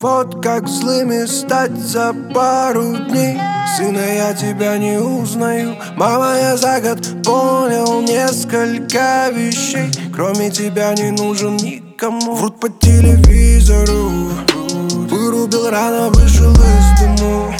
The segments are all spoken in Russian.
Вот как злыми стать за пару дней. Сына, я тебя не узнаю. Мама, я за год понял несколько вещей. Кроме тебя не нужен никому. Врут по телевизору. Вырубил рано, вышел из дому.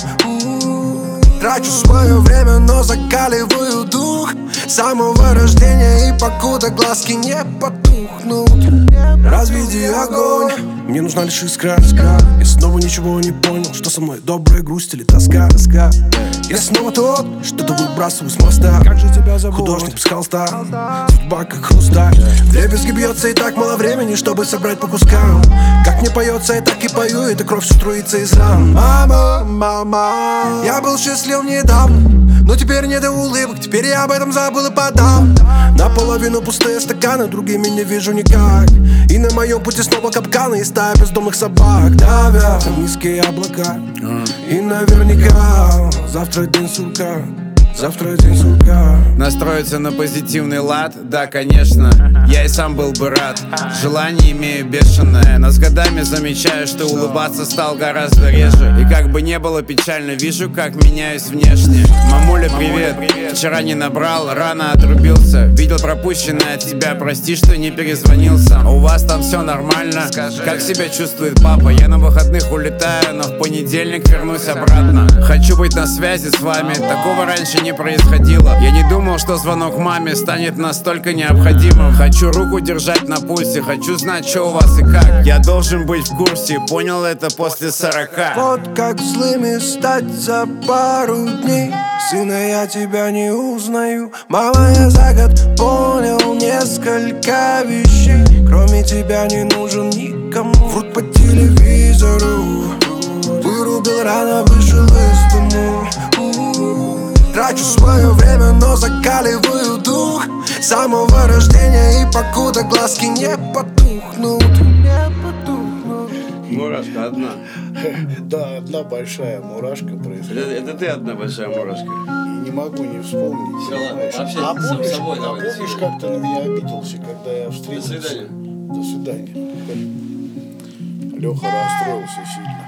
Трачу свое время, но закаливаю дух. С самого рождения и покуда глазки не потухнут. Разведи огонь, мне нужна лишь искра. Я снова ничего не понял, что со мной добрая грусть или тоска. Я снова тот, что-то выбрасываю с моста. Как же тебя зовут? Художник без холста. Судьба как хрусталь. Вдребезги бьется и так мало времени, чтобы собрать по кускам. Как мне поется, я так и пою, и кровь все струится из ран. Мама, мама, я был счастлив недавно, но теперь не до улыбок, теперь я об этом забыл и подал. Наполовину пустые стаканы, другими не вижу никак. И на моем пути снова капканы и стая бездомных собак давят на низкие облака. И наверняка завтра день сурка. Завтра день сурка. Настроиться на позитивный лад, да, конечно, я и сам был бы рад. Желание имею бешеное, но с годами замечаю, что улыбаться стал гораздо реже. И как бы не было печально, вижу, как меняюсь внешне. Мамуля, привет, вчера не набрал, рано отрубился. Видел пропущенное от тебя, прости, что не перезвонился. У вас там все нормально? Как себя чувствует папа? Я на выходных улетаю, но в понедельник вернусь обратно. Хочу быть на связи с вами, такого раньше не происходило. Я не думал, что звонок маме станет настолько необходимым. Хочу руку держать на пульсе, хочу знать, что у вас и как. Я должен быть в курсе, понял это после 40. Вот как злыми стать за пару дней. Сына, я тебя не узнаю. Мама, я за год понял несколько вещей. Кроме тебя не нужен никому. Врут по телевизору. Вырубил рано, вышел из дому. Трачу свое время, но закаливаю дух. С самого рождения и покуда глазки не потухнут. Мурашка одна. Да, одна большая мурашка происходит. Это ты одна большая мурашка. И не могу не вспомнить. Все, ладно, понимаешь? вообще А сам помнишь, собой давай. помнишь, как ты на меня обиделся, когда я встретился? До свидания. До свидания. Леха расстроился сильно.